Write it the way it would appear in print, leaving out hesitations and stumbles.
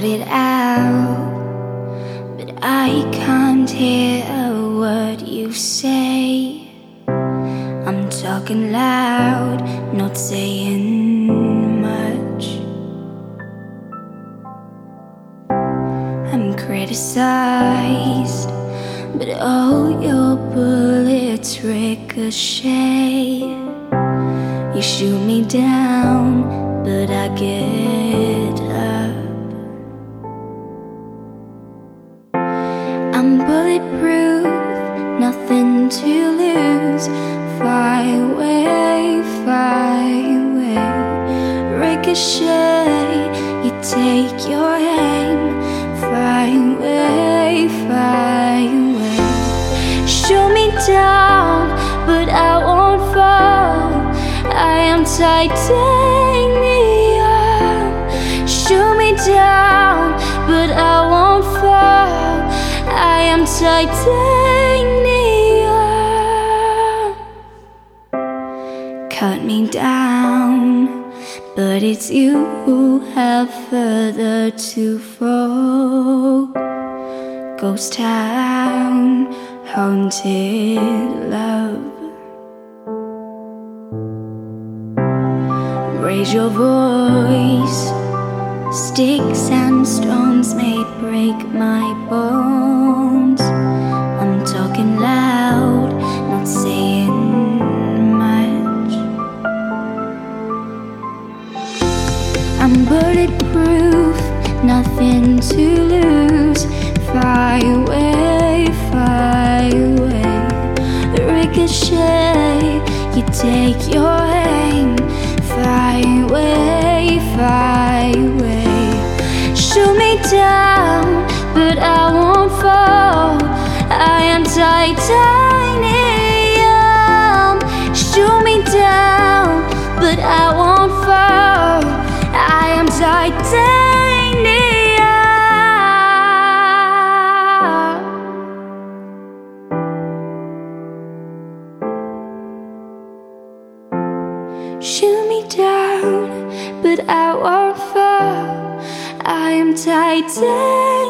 it out, but I can't hear a word you say. I'm talking loud, not saying much. I'm criticized, but all your bullets ricochet. You shoot me down, but I get up. I'm bulletproof, nothing to lose. Fly away, fly away. Ricochet, you take your aim. Fly away, fly away. Shoot me down, but I won't fall. I am titanium. Shoot me down, but I won't fall. I am titanium. Cut me down, but it's you who have further to fall. Ghost town, haunted love. Raise your voice. Sticks and stones may break my bones. I'm talking loud, not saying much. I'm bulletproof, nothing to lose. Fly away, fly away. Ricochet, you take your aim. Fly away, fly away. Shoot me down, but I won't fall. I am titanium. Shoot me down, but I won't fall. I am titanium. Shoot me down, but I won't fall. I am titanium.